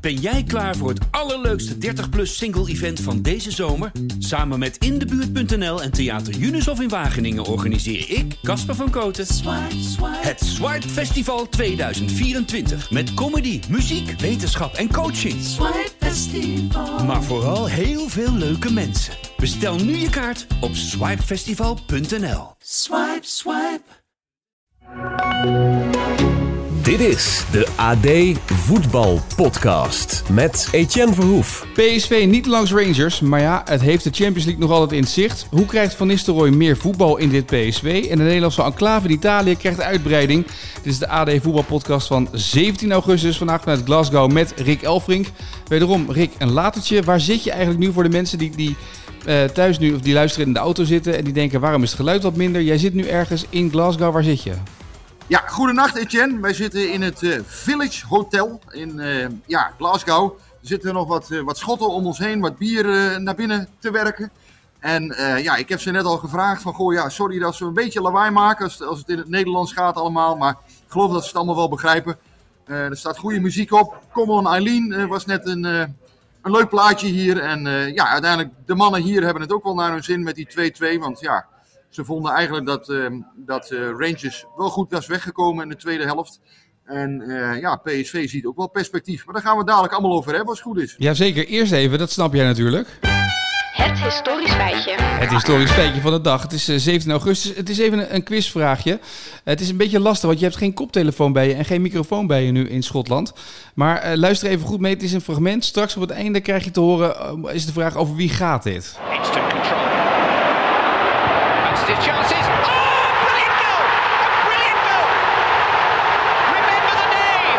Ben jij klaar voor het allerleukste 30-plus single-event van deze zomer? Samen met Indebuurt.nl en Theater Junushof in Wageningen organiseer ik, Casper van Kooten, het Swipe Festival 2024. Met comedy, muziek, wetenschap en coaching. Swipe Festival. Maar vooral heel veel leuke mensen. Bestel nu je kaart op swipefestival.nl. Swipe, swipe. Dit is de AD Voetbal Podcast met Etienne Verhoef. PSV niet langs Rangers, maar ja, het heeft de Champions League nog altijd in zicht. Hoe krijgt Van Nistelrooy meer voetbal in dit PSV? En de Nederlandse enclave in Italië krijgt uitbreiding. Dit is de AD Voetbal Podcast van 17 augustus, vandaag vanuit Glasgow met Rick Elfrink. Wederom, Rick, een latertje. Waar zit je eigenlijk nu voor de mensen die thuis nu, of die luisteren in de auto zitten en die denken, waarom is het geluid wat minder? Jij zit nu ergens in Glasgow, waar zit je? Ja, goedenacht Etienne. Wij zitten in het Village Hotel in Glasgow. Er zitten nog wat schotten om ons heen, wat bier naar binnen te werken. En ik heb ze net al gevraagd van, sorry dat ze een beetje lawaai maken als het in het Nederlands gaat allemaal. Maar ik geloof dat ze het allemaal wel begrijpen. Er staat goede muziek op. Come on Eileen was net een leuk plaatje hier. En uiteindelijk, de mannen hier hebben het ook wel naar hun zin met die 2-2. Want ja, ze vonden eigenlijk dat Rangers wel goed was weggekomen in de tweede helft. En PSV ziet ook wel perspectief. Maar daar gaan we het dadelijk allemaal over hebben als het goed is. Jazeker, eerst even, dat snap jij natuurlijk. Het historisch feitje. Het historisch feitje van de dag. Het is 17 augustus. Het is even een quizvraagje. Het is een beetje lastig, want je hebt geen koptelefoon bij je en geen microfoon bij je nu in Schotland. Maar luister even goed mee. Het is een fragment. Straks op het einde krijg je te horen, is de vraag over wie gaat dit? Instant control. Fantastic chances. Oh, brilliant goal! A brilliant goal! Remember the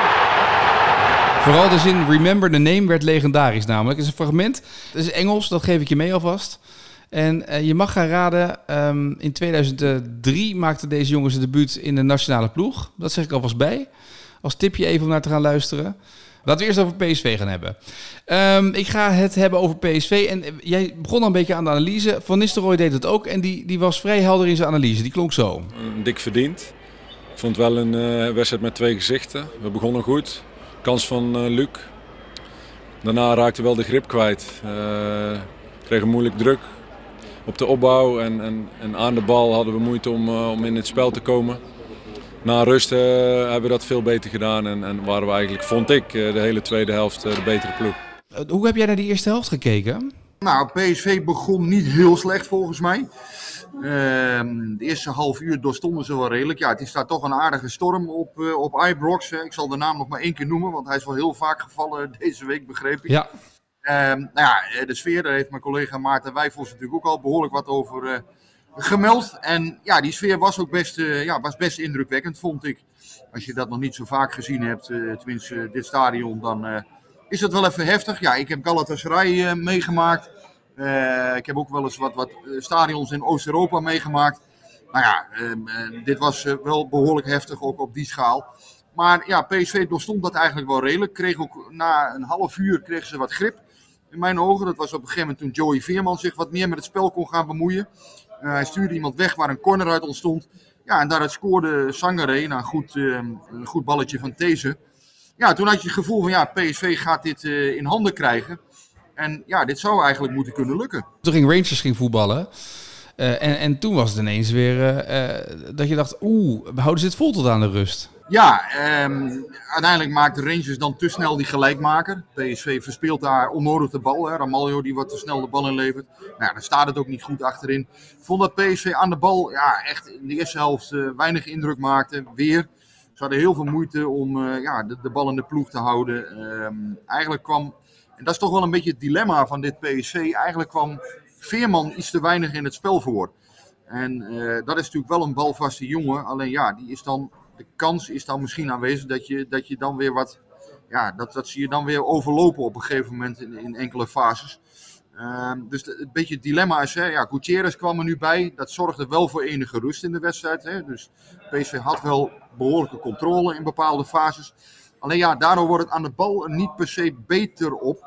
name! Vooral de zin Remember the Name werd legendarisch namelijk. Het is een fragment. Het is Engels, dat geef ik je mee alvast. En je mag gaan raden, in 2003 maakten deze jongens het debuut in de nationale ploeg. Dat zeg ik alvast bij. Als tipje even om naar te gaan luisteren. Laten we eerst over PSV gaan hebben. Ik ga het hebben over PSV. En jij begon al een beetje aan de analyse. Van Nistelrooy deed het ook. En die was vrij helder in zijn analyse. Die klonk zo. Dik verdiend. Ik vond het wel een wedstrijd met twee gezichten. We begonnen goed. Kans van Luc. Daarna raakte wel de grip kwijt. Kregen moeilijk druk op de opbouw. En aan de bal hadden we moeite om in het spel te komen. Na rust hebben we dat veel beter gedaan en waren we eigenlijk, vond ik, de hele tweede helft de betere ploeg. Hoe heb jij naar die eerste helft gekeken? Nou, PSV begon niet heel slecht volgens mij. De eerste half uur doorstonden ze wel redelijk. Ja, het is daar toch een aardige storm op Ibrox. Ik zal de naam nog maar 1 keer noemen, want hij is wel heel vaak gevallen deze week, begreep ik. Ja. De sfeer, daar heeft mijn collega Maarten Wijfels natuurlijk ook al behoorlijk wat over gemeld. En ja, die sfeer was ook best indrukwekkend, vond ik. Als je dat nog niet zo vaak gezien hebt, tenminste dit stadion, dan is dat wel even heftig. Ja, ik heb Galatasaray meegemaakt. Ik heb ook wel eens wat stadions in Oost-Europa meegemaakt. Nou ja, dit was wel behoorlijk heftig, ook op die schaal. Maar ja, PSV doorstond dat eigenlijk wel redelijk. Kreeg ook na een half uur kregen ze wat grip in mijn ogen. Dat was op een gegeven moment toen Joey Veerman zich wat meer met het spel kon gaan bemoeien. Hij stuurde iemand weg waar een corner uit ontstond. Ja, en daaruit scoorde Sangaré na een goed balletje van These. Ja, toen had je het gevoel van ja, PSV gaat dit in handen krijgen. En ja, dit zou eigenlijk moeten kunnen lukken. Toen Rangers voetballen. En toen was het ineens weer dat je dacht, houden ze het vol tot aan de rust? Ja, uiteindelijk maakt de Rangers dan te snel die gelijkmaker. PSV verspeelt daar onnodig de bal. Hè. Ramaljo die wat te snel de bal inlevert. Nou ja, dan staat het ook niet goed achterin. Ik vond dat PSV aan de bal echt in de eerste helft weinig indruk maakte. Weer. Ze hadden heel veel moeite om de bal in de ploeg te houden. Eigenlijk kwam, en dat is toch wel een beetje het dilemma van dit PSV. Eigenlijk kwam Veerman iets te weinig in het spel voor. En dat is natuurlijk wel een balvaste jongen. Alleen ja, de kans is dan misschien aanwezig dat je dan weer wat... Ja, dat zie je dan weer overlopen op een gegeven moment in enkele fases. Dus het beetje het dilemma is, Gutierrez kwam er nu bij. Dat zorgde wel voor enige rust in de wedstrijd. Hè. Dus PSV had wel behoorlijke controle in bepaalde fases. Alleen ja, daardoor wordt het aan de bal er niet per se beter op.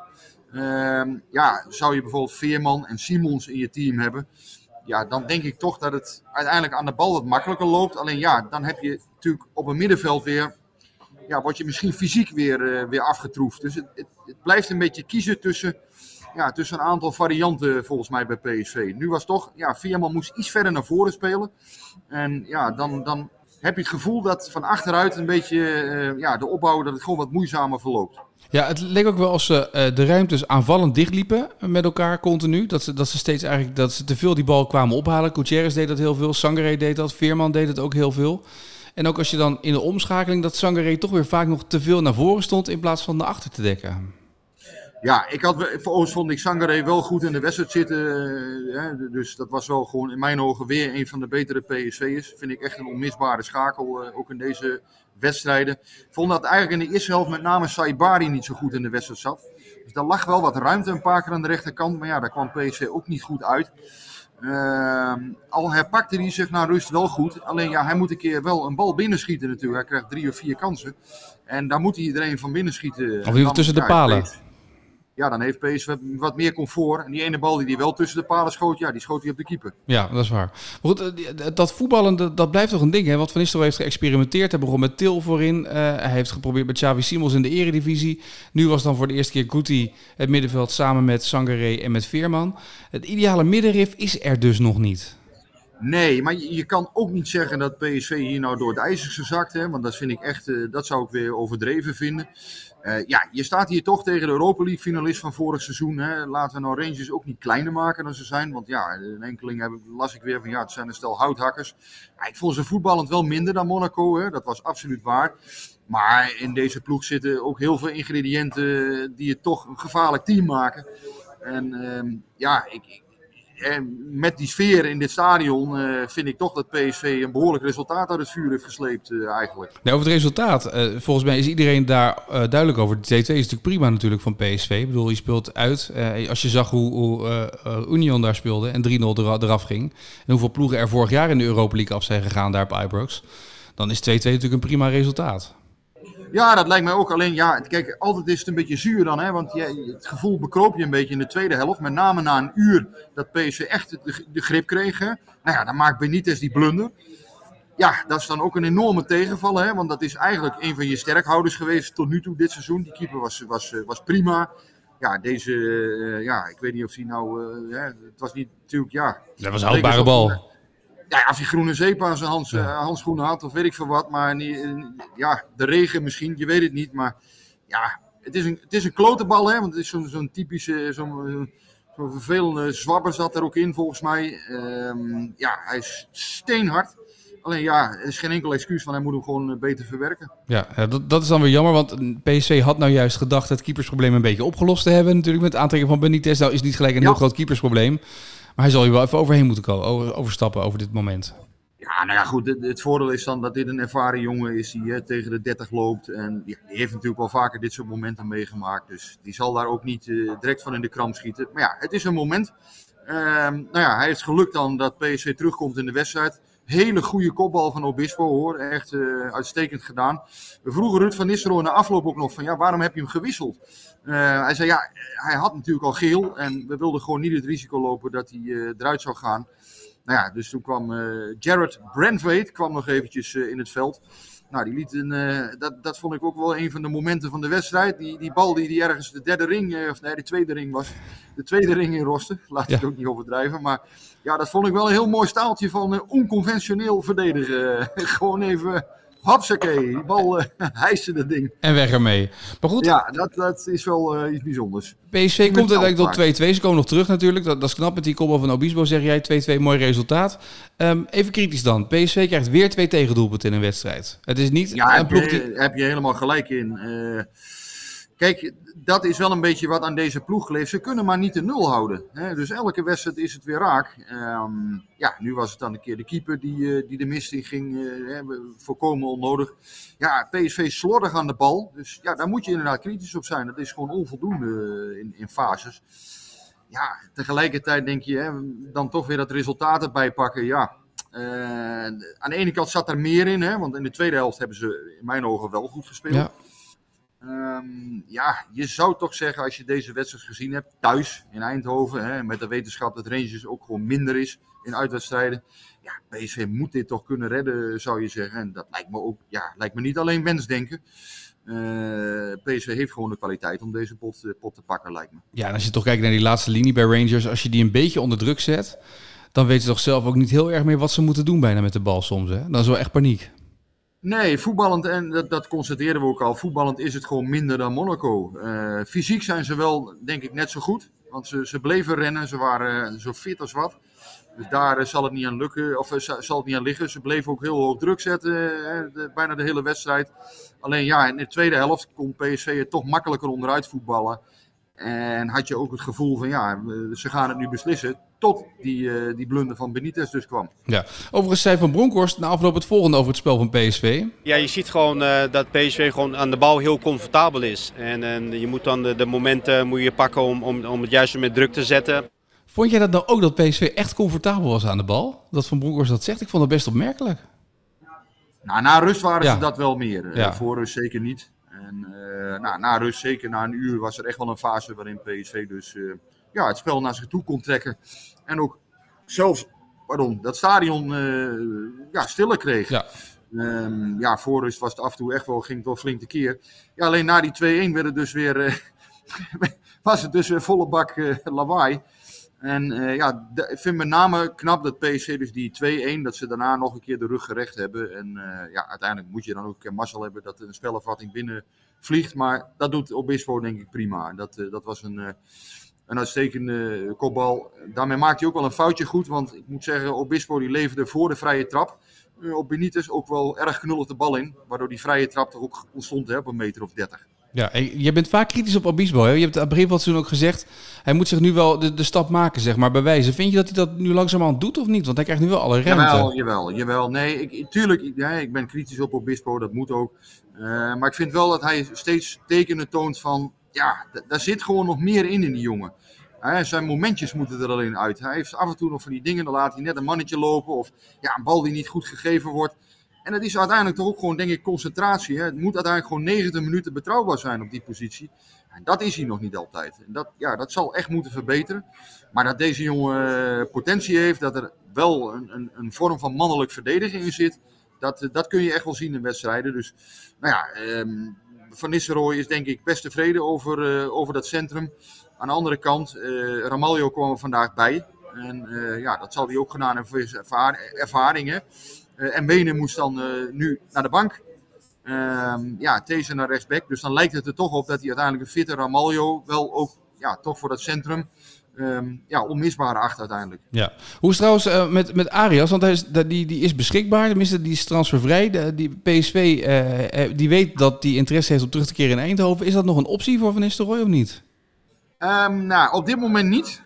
Zou je bijvoorbeeld Veerman en Simons in je team hebben... Ja, dan denk ik toch dat het uiteindelijk aan de bal wat makkelijker loopt. Alleen ja, dan heb je natuurlijk op een middenveld weer ja, word je misschien fysiek weer afgetroefd. Dus het blijft een beetje kiezen tussen een aantal varianten volgens mij bij PSV. Nu was toch, Veerman moest iets verder naar voren spelen. En ja, dan heb je het gevoel dat van achteruit een beetje de opbouw, dat het gewoon wat moeizamer verloopt. Ja, het leek ook wel als ze de ruimtes aanvallend dichtliepen met elkaar continu. Dat ze steeds eigenlijk dat ze te veel die bal kwamen ophalen. Gutierrez deed dat heel veel, Sangaré deed dat, Veerman deed het ook heel veel. En ook als je dan in de omschakeling dat Sangaré toch weer vaak nog te veel naar voren stond in plaats van naar achter te dekken. Ja, vond ik Sangaré wel goed in de wedstrijd zitten. Dus dat was wel gewoon in mijn ogen weer een van de betere PSV'ers. Vind ik echt een onmisbare schakel, ook in deze wedstrijden. Ik vond dat eigenlijk in de eerste helft met name Saibari niet zo goed in de wedstrijd zat. Dus daar lag wel wat ruimte een paar keer aan de rechterkant. Maar ja, daar kwam PSV ook niet goed uit. Al herpakte hij zich naar rust wel goed. Alleen ja, hij moet een keer wel een bal binnenschieten natuurlijk. Hij krijgt 3 of 4 kansen. En daar moet hij iedereen van binnenschieten. Of liever tussen de palen. Ja, dan heeft PSV wat meer comfort. En die ene bal die hij wel tussen de palen schoot, die schoot hij op de keeper. Ja, dat is waar. Maar goed, dat voetballen, dat blijft toch een ding, hè? Want Van Nistelrooy heeft geëxperimenteerd. Hij begon met Til voorin. Hij heeft geprobeerd met Xavi Simons in de eredivisie. Nu was dan voor de eerste keer Guti het middenveld samen met Sangaré en met Veerman. Het ideale middenrif is er dus nog niet. Nee, maar je kan ook niet zeggen dat PSV hier nou door het ijs is gezakt. Hè? Want dat vind ik echt, dat zou ik weer overdreven vinden. Je staat hier toch tegen de Europa League finalist van vorig seizoen. Hè? Laten we nou Rangers ook niet kleiner maken dan ze zijn. Want ja, een enkeling las ik weer van het zijn een stel houthakkers. Ja, ik vond ze voetballend wel minder dan Monaco. Hè? Dat was absoluut waar. Maar in deze ploeg zitten ook heel veel ingrediënten die het toch een gevaarlijk team maken. En met die sfeer in dit stadion vind ik toch dat PSV een behoorlijk resultaat uit het vuur heeft gesleept eigenlijk. Nee, over het resultaat. Volgens mij is iedereen daar duidelijk over. De 2-2 is natuurlijk prima natuurlijk van PSV. Ik bedoel, je speelt uit. Als je zag hoe Union daar speelde en 3-0 eraf ging. En hoeveel ploegen er vorig jaar in de Europa League af zijn gegaan daar op Ibrox. Dan is 2-2 natuurlijk een prima resultaat. Ja, dat lijkt mij ook. Alleen, kijk, altijd is het een beetje zuur dan. Hè? Want het gevoel bekroop je een beetje in de tweede helft. Met name na een uur dat PSV echt de grip kreeg. Hè? Nou ja, dan maakt Benitez die blunder. Ja, dat is dan ook een enorme tegenvaller. Hè? Want dat is eigenlijk een van je sterkhouders geweest tot nu toe dit seizoen. Die keeper was prima. Ja, deze, ik weet niet of hij nou... het was niet natuurlijk, Dat was een houdbare bal. Ja, als hij groene zeep aan zijn handschoenen had of weet ik veel wat. Maar de regen misschien, je weet het niet. Maar ja, het is een klote bal, hè. Want het is zo'n typische, zo'n vervelende zwabber zat er ook in volgens mij. Hij is steenhard. Alleen er is geen enkel excuus van hij moet hem gewoon beter verwerken. Ja, dat is dan weer jammer, want PSV had nou juist gedacht het keepersprobleem een beetje opgelost te hebben. Natuurlijk met het aantrekken van Benitez. Nou is niet gelijk een heel groot keepersprobleem. Maar hij zal hier wel even overheen moeten komen, overstappen over dit moment. Ja, nou ja, goed. Het voordeel is dan dat dit een ervaren jongen is die tegen de 30 loopt. En die heeft natuurlijk wel vaker dit soort momenten meegemaakt. Dus die zal daar ook niet direct van in de kramp schieten. Maar ja, het is een moment. Hij heeft geluk dan dat PSV terugkomt in de wedstrijd. Hele goede kopbal van Obispo, hoor. Echt uitstekend gedaan. We vroegen Ruud van Nistelrooy na afloop ook nog van waarom heb je hem gewisseld? Hij zei hij had natuurlijk al geel en we wilden gewoon niet het risico lopen dat hij eruit zou gaan. Nou ja, dus toen kwam Jared Brandwaite kwam nog eventjes in het veld. Nou, die liet dat vond ik ook wel een van de momenten van de wedstrijd. Die bal die ergens de tweede ring was. De tweede ring in rosten. Laat ik het ook niet overdrijven. Maar ja, dat vond ik wel een heel mooi staaltje van onconventioneel verdedigen. Gewoon even, hapsakee, die bal hijsen dat ding. En weg ermee. Maar goed. Ja, dat is wel iets bijzonders. PSV komt uiteindelijk tot 2-2. Ze komen nog terug natuurlijk. Dat is knap met die kopbal van Obispo, zeg jij. 2-2, mooi resultaat. Even kritisch dan. PSV krijgt weer 2 tegendoelpunten in een wedstrijd. Het is niet een ploeg die... heb je helemaal gelijk in. Kijk, dat is wel een beetje wat aan deze ploeg leeft. Ze kunnen maar niet de 0 houden. Hè? Dus elke wedstrijd is het weer raak. Nu was het dan een keer de keeper die de mist in ging. Volkomen onnodig. Ja, PSV slordig aan de bal. Dus ja, daar moet je inderdaad kritisch op zijn. Dat is gewoon onvoldoende in fases. Ja, tegelijkertijd denk je, dan toch weer dat resultaat erbij pakken. Ja, aan de ene kant zat er meer in. Hè? Want in de tweede helft hebben ze in mijn ogen wel goed gespeeld. Ja. Ja, je zou toch zeggen, als je deze wedstrijd gezien hebt, thuis in Eindhoven, hè, met de wetenschap dat Rangers ook gewoon minder is in uitwedstrijden. Ja, PSV moet dit toch kunnen redden, zou je zeggen. En dat lijkt me ook, lijkt me niet alleen wensdenken. PSV heeft gewoon de kwaliteit om deze pot te pakken, lijkt me. Ja, en als je toch kijkt naar die laatste linie bij Rangers, als je die een beetje onder druk zet, dan weten ze toch zelf ook niet heel erg meer wat ze moeten doen bijna met de bal soms. Hè? Dan is wel echt paniek. Nee, voetballend, en dat constateerden we ook al, voetballend is het gewoon minder dan Monaco. Fysiek zijn ze wel, denk ik, net zo goed. Want ze bleven rennen, ze waren zo fit als wat. Dus daar zal het niet aan lukken, of zal het niet aan liggen. Ze bleven ook heel hoog druk zetten, bijna de hele wedstrijd. Alleen ja, in de tweede helft kon PSV er toch makkelijker onderuit voetballen. En had je ook het gevoel van ze gaan het nu beslissen. Tot die blunder van Benitez dus kwam. Ja. Overigens zei Van Bronckhorst na afloop het volgende over het spel van PSV. Ja, je ziet gewoon dat PSV gewoon aan de bal heel comfortabel is. En je moet dan de momenten moet je pakken om het juiste met druk te zetten. Vond jij dat nou ook dat PSV echt comfortabel was aan de bal? Dat Van Bronckhorst dat zegt? Ik vond dat best opmerkelijk. Nou, na rust waren ze dat wel meer. Ja. Voor rust zeker niet. En na rust, zeker na een uur, was er echt wel een fase waarin PSV dus het spel naar zich toe kon trekken. En ook zelfs dat stadion stiller kreeg. Ja. Voor rust was het af en toe echt wel, ging het wel flink tekeer. Ja, alleen na die 2-1 werd het dus weer, was het dus weer volle bak lawaai. En ik vind met name knap dat PSV dus die 2-1, dat ze daarna nog een keer de rug gerecht hebben. En uiteindelijk moet je dan ook mazzel hebben dat een spelervatting binnen vliegt. Maar dat doet Obispo denk ik prima. Dat was een uitstekende kopbal. Daarmee maakt hij ook wel een foutje goed. Want ik moet zeggen, Obispo die leverde voor de vrije trap op Benitez ook wel erg knullig de bal in. Waardoor die vrije trap toch ook ontstond op een meter of 30. Ja, je bent vaak kritisch op Obispo. Hè? Je hebt aan het begin van het seizoen ook gezegd, hij moet zich nu wel de stap maken, zeg maar, bewijzen. Vind je dat hij dat nu langzamerhand doet of niet? Want hij krijgt nu wel alle ruimte. Jawel. Nee, ik ben kritisch op Obispo, dat moet ook. Maar ik vind wel dat hij steeds tekenen toont van, daar zit gewoon nog meer in die jongen. Zijn momentjes moeten er alleen uit. Hij heeft af en toe nog van die dingen, dan laat hij net een mannetje lopen of een bal die niet goed gegeven wordt. En dat is uiteindelijk toch ook gewoon, denk ik, concentratie. Hè? Het moet uiteindelijk gewoon 90 minuten betrouwbaar zijn op die positie. En dat is hij nog niet altijd. En dat zal echt moeten verbeteren. Maar dat deze jongen potentie heeft, dat er wel een vorm van mannelijk verdediging in zit, dat kun je echt wel zien in wedstrijden. Dus, Van Nistelrooy is denk ik best tevreden over dat centrum. Aan de andere kant, Ramaljo kwam er vandaag bij. En dat zal hij ook gedaan hebben voor zijn ervaringen. En Bene moest dan nu naar de bank. These naar rechtsback. Dus dan lijkt het er toch op dat hij uiteindelijk een fitte Ramaljo wel ook toch voor dat centrum onmisbaar acht uiteindelijk. Ja. Hoe is het trouwens met Arias? Want die is beschikbaar, tenminste die is transfervrij. Die PSV die weet dat die interesse heeft om terug te keren in Eindhoven. Is dat nog een optie voor Van Nistelrooy of niet? Op dit moment niet.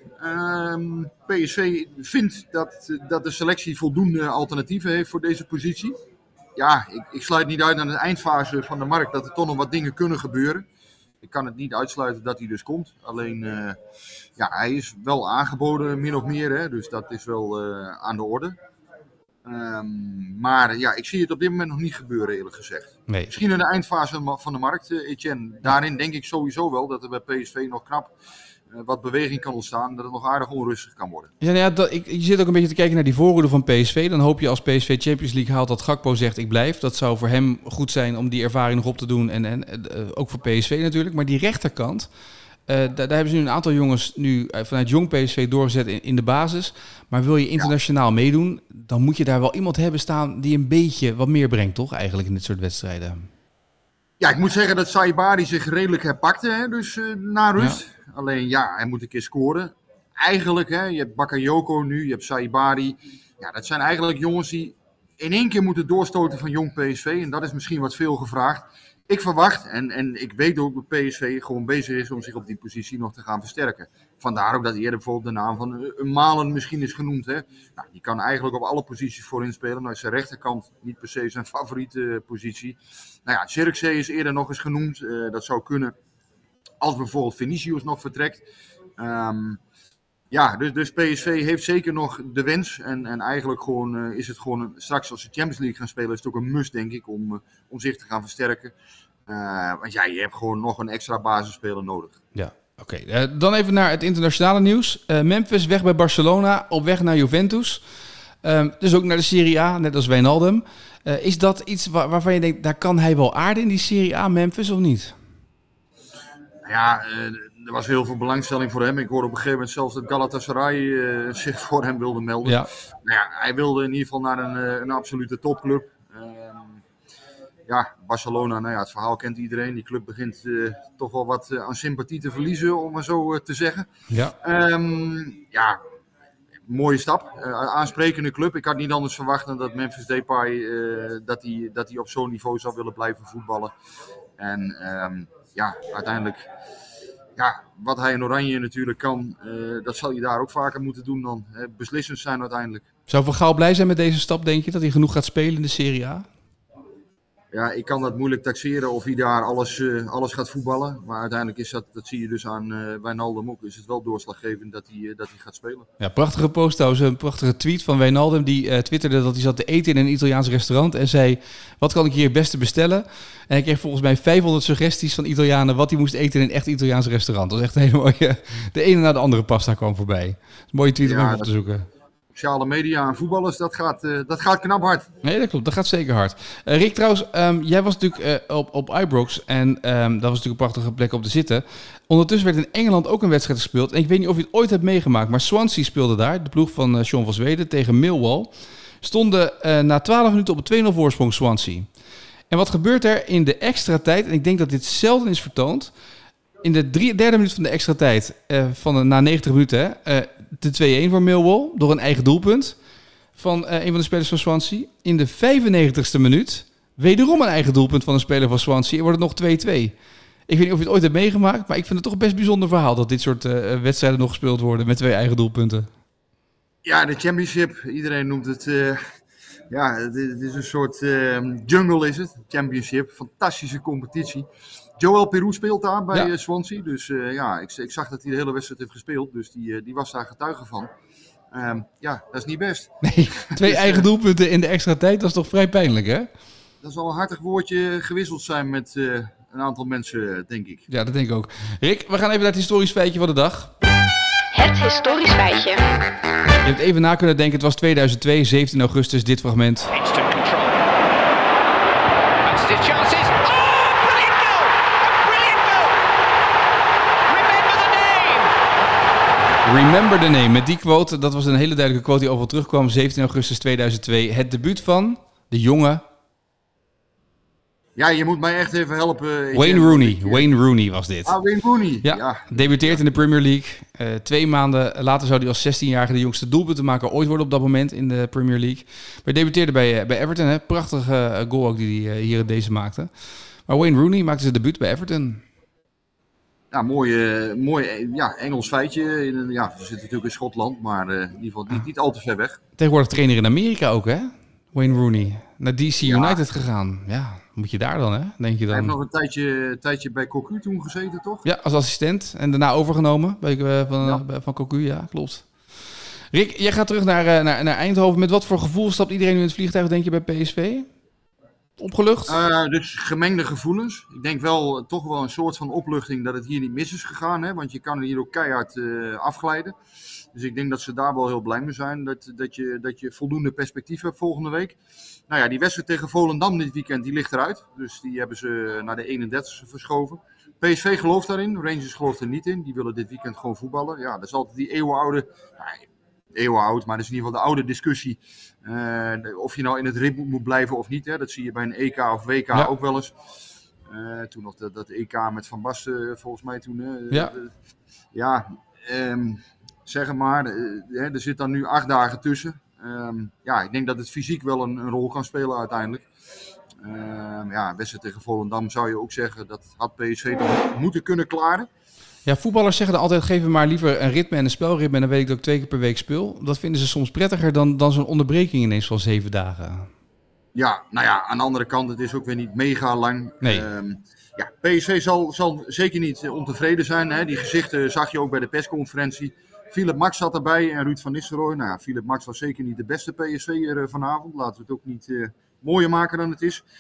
PSV vindt dat de selectie voldoende alternatieven heeft voor deze positie. Ja, ik sluit niet uit aan de eindfase van de markt dat er toch nog wat dingen kunnen gebeuren. Ik kan het niet uitsluiten dat hij dus komt. Alleen, hij is wel aangeboden min of meer. Hè, dus dat is wel aan de orde. Maar ik zie het op dit moment nog niet gebeuren, eerlijk gezegd. Nee. Misschien in de eindfase van de markt, Etienne. Daarin denk ik sowieso wel dat er bij PSV nog knap wat beweging kan ontstaan. Dat het nog aardig onrustig kan worden. Je zit ook een beetje te kijken naar die voorhoede van PSV. Dan hoop je als PSV Champions League haalt dat Gakpo zegt ik blijf. Dat zou voor hem goed zijn om die ervaring nog op te doen. En ook voor PSV natuurlijk. Maar die rechterkant, daar hebben ze nu een aantal jongens nu vanuit jong PSV doorgezet in de basis. Maar wil je internationaal meedoen, dan moet je daar wel iemand hebben staan die een beetje wat meer brengt, toch? Eigenlijk in dit soort wedstrijden. Ja, ik moet zeggen dat Saibari zich redelijk herpakte, hè, dus na rust. Ja. Alleen hij moet een keer scoren. Eigenlijk, je hebt Bakayoko nu, je hebt Saibari. Ja, dat zijn eigenlijk jongens die in één keer moeten doorstoten van jong PSV. En dat is misschien wat veel gevraagd. Ik verwacht, en ik weet ook dat PSV gewoon bezig is om zich op die positie nog te gaan versterken. Vandaar ook dat eerder bijvoorbeeld de naam van Malen misschien is genoemd. Hè. Nou, die kan eigenlijk op alle posities voorin spelen. Nou is zijn rechterkant niet per se zijn favoriete positie. Nou ja, Zirkzee is eerder nog eens genoemd. Dat zou kunnen als bijvoorbeeld Vinicius nog vertrekt. Dus PSV heeft zeker nog de wens. En eigenlijk is het gewoon straks als ze Champions League gaan spelen, is het ook een must, denk ik, om zich te gaan versterken. Want ja, je hebt gewoon nog een extra basisspeler nodig. Ja, oké. Dan even naar het internationale nieuws. Memphis weg bij Barcelona, op weg naar Juventus. Dus ook naar de Serie A, net als Wijnaldum. Is dat iets waarvan je denkt, daar kan hij wel aarden in die Serie A, Memphis, of niet? Ja, er was heel veel belangstelling voor hem. Ik hoorde op een gegeven moment zelfs dat Galatasaray zich voor hem wilde melden. Ja. Nou ja, hij wilde in ieder geval naar een absolute topclub. Ja, Barcelona, nou ja, het verhaal kent iedereen. Die club begint toch wel wat aan sympathie te verliezen, om maar zo te zeggen. Ja. Ja, mooie stap. Aansprekende club. Ik had niet anders verwacht dan dat Memphis Depay dat hij op zo'n niveau zou willen blijven voetballen. En ja, uiteindelijk, ja, wat hij in Oranje natuurlijk kan, dat zal hij daar ook vaker moeten doen dan. Beslissend zijn uiteindelijk. Zou Van Gaal blij zijn met deze stap, denk je? Dat hij genoeg gaat spelen in de Serie A? Ja, ik kan dat moeilijk taxeren of hij daar alles gaat voetballen. Maar uiteindelijk is dat zie je dus aan Wijnaldum ook. Is het wel doorslaggevend dat hij gaat spelen. Ja, prachtige post trouwens, een prachtige tweet van Wijnaldum. Die twitterde dat hij zat te eten in een Italiaans restaurant. En zei, wat kan ik hier het beste bestellen? En hij kreeg volgens mij 500 suggesties van Italianen wat hij moest eten in een echt Italiaans restaurant. Dat was echt een hele mooie. De ene na de andere pasta kwam voorbij. Dat is een mooie tweet om even op te zoeken. Sociale media en voetballers, dat gaat knap hard. Nee, dat klopt. Dat gaat zeker hard. Rick, trouwens, jij was natuurlijk op Ibrox en dat was natuurlijk een prachtige plek om te zitten. Ondertussen werd in Engeland ook een wedstrijd gespeeld. En ik weet niet of je het ooit hebt meegemaakt, maar Swansea speelde daar, de ploeg van Sean van Zweden, tegen Millwall. Stonden na 12 minuten op een 2-0 voorsprong Swansea. En wat gebeurt er in de extra tijd? En ik denk dat dit zelden is vertoond. In de derde minuut van de extra tijd, na 90 minuten, de 2-1 voor Millwall door een eigen doelpunt van een van de spelers van Swansea. In de 95ste minuut, wederom een eigen doelpunt van een speler van Swansea. En wordt het nog 2-2. Ik weet niet of je het ooit hebt meegemaakt, maar ik vind het toch een best bijzonder verhaal dat dit soort wedstrijden nog gespeeld worden met 2 eigen doelpunten. Ja, de Championship, iedereen noemt het... ja, het is een soort jungle is het, Championship. Fantastische competitie. Joël Peru speelt daar bij Swansea. Dus ja, ik zag dat hij de hele wedstrijd heeft gespeeld. Dus die was daar getuige van. Ja, dat is niet best. Nee, 2 eigen doelpunten in de extra tijd, dat is toch vrij pijnlijk, hè? Dat zal een hartig woordje gewisseld zijn met een aantal mensen, denk ik. Ja, dat denk ik ook. Rick, we gaan even naar het historisch feitje van de dag. Het historisch feitje. Je hebt even na kunnen denken, het was 2002, 17 augustus, dit fragment. Instant control. Fancy his chances. Oh, brilliant goal! A brilliant goal! Remember the name! Remember the name. Met die quote, dat was een hele duidelijke quote die overal terugkwam. 17 augustus 2002. Het debuut van de jonge... Ja, je moet mij echt even helpen. Wayne Rooney was dit. Ah, Wayne Rooney. Ja. Debuteert in de Premier League. 2 maanden later zou hij als 16-jarige de jongste doelpuntenmaker ooit worden op dat moment in de Premier League. Maar hij debuteerde bij Everton. Hè. Prachtige goal ook die hij hier deze maakte. Maar Wayne Rooney maakte zijn debuut bij Everton. Ja, mooi Engels feitje. We zitten natuurlijk in Schotland, maar in ieder geval niet al te ver weg. Tegenwoordig trainer in Amerika ook, hè? Wayne Rooney. Naar DC United gegaan. Ja, moet je daar dan, hè? Denk je dan? Hij heeft nog een tijdje bij Cocu toen gezeten, toch? Ja, als assistent. En daarna overgenomen van Cocu, ja, klopt. Rick, jij gaat terug naar Eindhoven. Met wat voor gevoel stapt iedereen nu in het vliegtuig, denk je, bij PSV? Opgelucht? Dus gemengde gevoelens. Ik denk wel toch wel een soort van opluchting dat het hier niet mis is gegaan. Hè? Want je kan er hier ook keihard afglijden. Dus ik denk dat ze daar wel heel blij mee zijn. Dat je voldoende perspectief hebt volgende week. Nou ja, die wedstrijd tegen Volendam dit weekend, die ligt eruit. Dus die hebben ze naar de 31e verschoven. PSV gelooft daarin. Rangers gelooft er niet in. Die willen dit weekend gewoon voetballen. Ja, dat is altijd die eeuwenoud, maar dat is in ieder geval de oude discussie. Of je nou in het ritme moet blijven of niet. Hè. Dat zie je bij een EK of WK ook wel eens. Toen nog dat EK met Van Basten volgens mij toen. Zeg maar. Er zit dan nu 8 dagen tussen. Ik denk dat het fysiek wel een rol kan spelen uiteindelijk. Wedstrijd tegen Volendam zou je ook zeggen. Dat had PSV toch moeten kunnen klaren. Ja, voetballers zeggen dan altijd, geef me maar liever een ritme en een spelritme en dan weet ik dat ik 2 keer per week speel. Dat vinden ze soms prettiger dan zo'n onderbreking ineens van 7 dagen. Ja, nou ja, aan de andere kant, het is ook weer niet mega lang. Nee. PSV zal zeker niet ontevreden zijn. Hè. Die gezichten zag je ook bij de persconferentie. Philip Max zat erbij en Ruud van Nistelrooy. Nou ja, Philip Max was zeker niet de beste PSV'er vanavond. Laten we het ook mooier maken dan het is.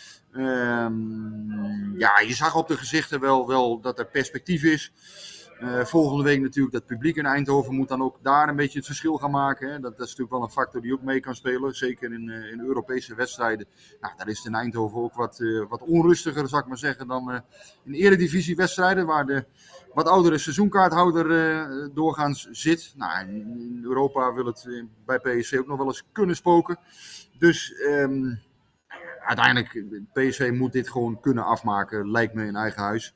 Je zag op de gezichten wel dat er perspectief is. Volgende week natuurlijk dat publiek in Eindhoven moet dan ook daar een beetje het verschil gaan maken. Hè. Dat is natuurlijk wel een factor die ook mee kan spelen. Zeker in Europese wedstrijden. Nou, daar is het in Eindhoven ook wat onrustiger, zou ik maar zeggen, dan in eredivisiewedstrijden. Waar de wat oudere seizoenkaarthouder doorgaans zit. Nou, in Europa wil het bij PSV ook nog wel eens kunnen spoken. Dus uiteindelijk, PSV moet dit gewoon kunnen afmaken, lijkt me in eigen huis.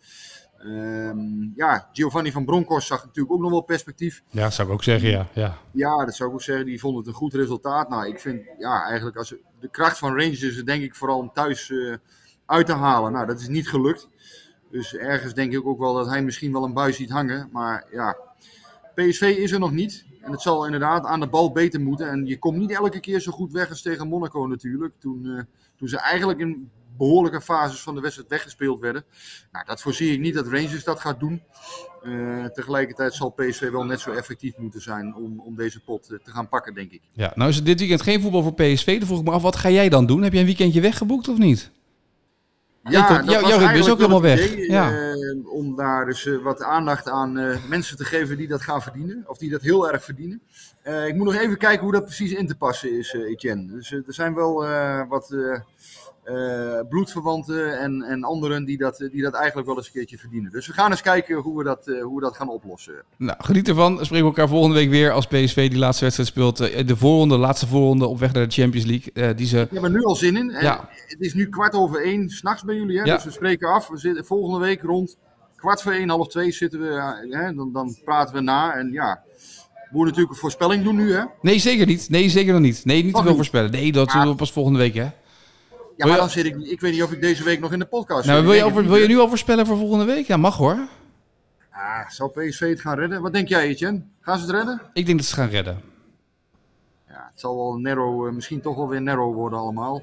Giovanni van Bronckhorst zag natuurlijk ook nog wel perspectief. Ja, dat zou ik ook zeggen, ja. Ja, dat zou ik ook zeggen. Die vond het een goed resultaat. Nou, ik vind eigenlijk als de kracht van Rangers is denk ik vooral om thuis uit te halen. Nou, dat is niet gelukt. Dus ergens denk ik ook wel dat hij misschien wel een bui ziet hangen. Maar ja, PSV is er nog niet. En het zal inderdaad aan de bal beter moeten. En je komt niet elke keer zo goed weg als tegen Monaco natuurlijk. Toen ze eigenlijk in behoorlijke fases van de wedstrijd weggespeeld werden. Nou, dat voorzie ik niet dat Rangers dat gaat doen. Tegelijkertijd zal PSV wel net zo effectief moeten zijn om deze pot te gaan pakken, denk ik. Ja, nou is het dit weekend geen voetbal voor PSV. Dan vroeg ik me af, wat ga jij dan doen? Heb jij een weekendje weggeboekt of niet? Ja, jouw rugby is ook helemaal weg. Om daar dus wat aandacht aan mensen te geven die dat gaan verdienen. Of die dat heel erg verdienen. Ik moet nog even kijken hoe dat precies in te passen is, Etienne. Dus er zijn wel wat bloedverwanten en anderen die dat eigenlijk wel eens een keertje verdienen. Dus we gaan eens kijken hoe we dat gaan oplossen. Nou, geniet ervan. We spreken elkaar volgende week weer als PSV die laatste wedstrijd speelt. De laatste voorronde op weg naar de Champions League. We hebben er nu al zin in. Ja. Het is nu 1:15 s'nachts bij jullie. Hè? Ja. Dus we spreken af. We zitten volgende week rond 1:45, 1:30 zitten we. Dan praten we na. En ja, we moeten natuurlijk een voorspelling doen nu, hè? Nee, zeker niet. Nee, zeker nog niet. Nee, niet te veel voorspellen. Nee, dat doen we pas volgende week, hè? Ja, maar dan zit ik weet niet of ik deze week nog in de podcast zit. Wil je nu al voorspellen voor volgende week? Ja, mag hoor. Zal PSV het gaan redden? Wat denk jij, Etienne? Gaan ze het redden? Ik denk dat ze het gaan redden. Ja, het zal wel narrow, misschien toch wel weer narrow worden allemaal.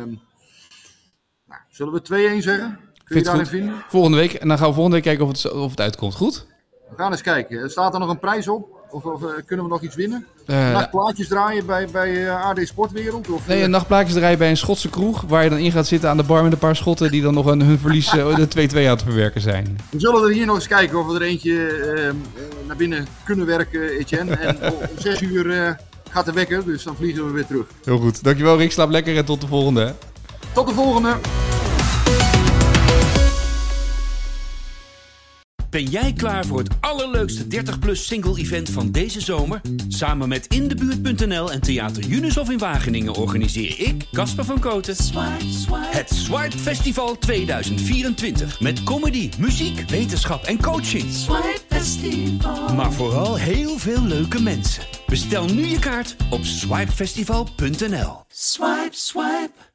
Zullen we 2-1 zeggen? Kun je daarin vinden? Volgende week. En dan gaan we volgende week kijken of het uitkomt. Goed? We gaan eens kijken. Staat er nog een prijs op? Of kunnen we nog iets winnen? Nachtplaatjes draaien bij AD Sportwereld? Nee, een nachtplaatjes draaien bij een Schotse kroeg. Waar je dan in gaat zitten aan de bar met een paar Schotten die dan nog hun verlies de 2-2 aan het verwerken zijn. We zullen er hier nog eens kijken of we er eentje naar binnen kunnen werken, Etienne. En om 6 uur gaat de wekker, dus dan vliegen we weer terug. Heel goed. Dankjewel Rick, slaap lekker en tot de volgende. Hè? Tot de volgende. Ben jij klaar voor het allerleukste 30-plus single-event van deze zomer? Samen met Indebuurt.nl en Theater Unisof in Wageningen organiseer ik, Casper van Koten, het Swipe Festival 2024. Met comedy, muziek, wetenschap en coaching. Swipe Festival. Maar vooral heel veel leuke mensen. Bestel nu je kaart op swipefestival.nl. Swipe, swipe.